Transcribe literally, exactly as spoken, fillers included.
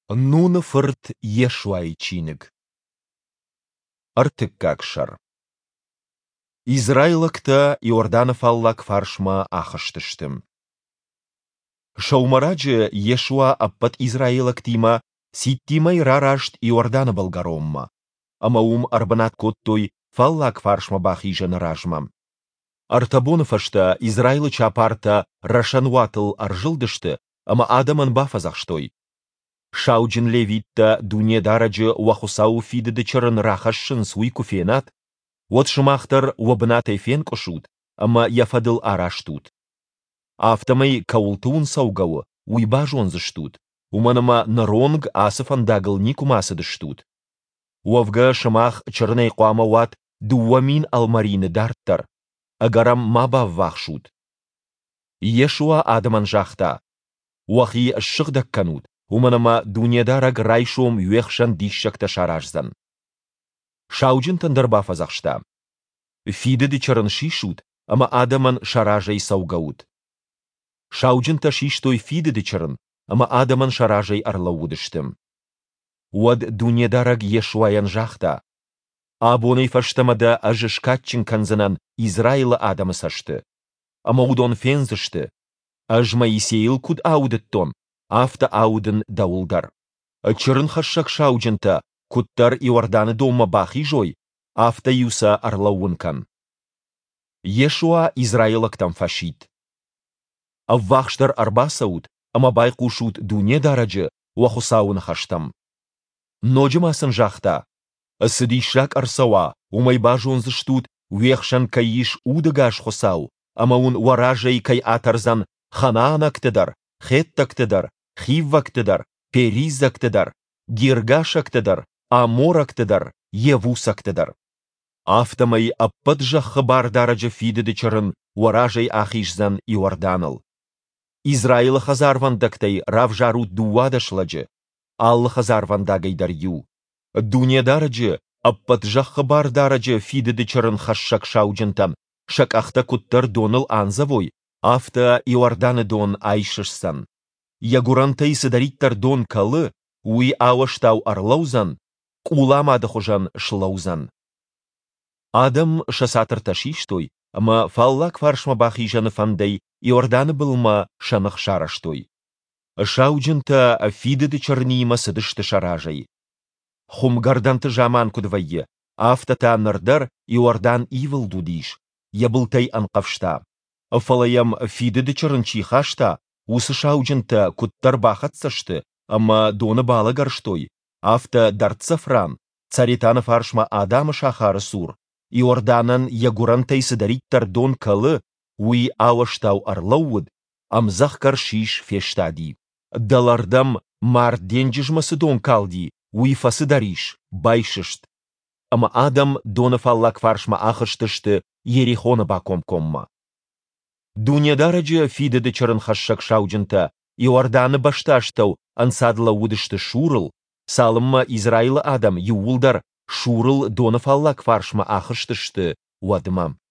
Нуны фырт Ешуайчиныг. Артыккакшар. Израилакта Иорданов аллак фаршма ахаштыштым. Шаумараджы Ешуа аппат Израилактима ситтимай раражт Иордана болгаромма. Амаум арбанат коттой фаллак фаршма бахижан ражмам. Артабонофашта Израилы чапарта рашанватыл аржилдышты, ама адаман бафазахштой. Шауджин левитта дуне дараджы вахусау фидыды чырын рахашшын суй куфенат, вот шымахтар вабнатай фен кошут, ама яфадыл араштут. Автомай каултун саугауы, уйбажон заштут, уманама наронг асыфандагыл никумасыдыштут. Уавга шымах чырнай қуамават дуамин алмарины дарттар, агарам маба вахшут. Ешуа адаман жахта, уахи шыгдакканут, уманама дунедараг райшом юехшан дишшакта шаражзан. Шауджин тандарба фазахшта. Фидыды чырын шишут, ама адаман шаражай саугаут. Шауджин та шиштой фидыды чырын, ама адаман шаражай арлаудыштым. Уад дунедараг Ешуаян жахта. Абонай фаштамада ажышкатчин канзанан Израила адамы сашты. Ама удон фензышты. Аж Моисейл куд аудыттон. Афта аудын даулдар. Чырын хашшак шауджинта, куттар Иорданы дома бахи жой, афта юса арлауынкан. Ешуа Израилактам фашит. Аввахштар арбасаут, ама байкушут дуне дараджы, уахусауын хаштам. Ноджимасын жахта. Сыдишрак арсауа, умайбажонзыштут, уехшан каиш удагаш хосау, ама ун варажай кай атарзан ханаанактыдар, хеттактыдар, хиввактыдар, перизактыдар, гиргашактыдар, аморактыдар, евусактыдар. Автомай аппаджа хабар дараджа фидыды чырын варажай ахишзан Иорданыл. Израил хазарвандактай равжарут дуадашладжы, алл хазарвандагайдар ю. Дуне дараджы аппаджа хабар дараджа фидыды чырын хашшак шауджентам, шак ахта куттар доныл анзавой, афта Иорданы дон айшышсан. Ягурантай сыдариттар дон калы, уи ауаштау арлаузан, куламады хожан шлаузан. Адам шасатыр ташиштой, ама фаллак фаршма бахижаны фандай Иорданы былма шанық шараштой. Шауджинта фидыды чарнима сыдышты шаражай. Хумгарданты жаман кудвайе, афтата нардар Иордан ивыл дудиш, ябылтай анқавшта. Фалаям фидыды чарынчи хашта, усы шауджинта куттар бахатсашты, ама доны балы гарштой, афта дартсафран, цаританы фаршма адамы шахары сур, Иорданан ягурантай сыдариттар дон калы, уи ауаштау арлауыд, амзах каршиш фештади. Далардам мар денджижмасы дон калди, уи фасыдариш, байшышт. Ама адам доны фаллак фаршма ахыштышты, ерихона баком-комма. Дунедараджы фидыды чырын хашшак шауджинта, Иорданы башташтау ансадла удышты шурыл, салымма Израилы адам юулдар шурыл доны фаллак фаршма ахыштышты уадымам.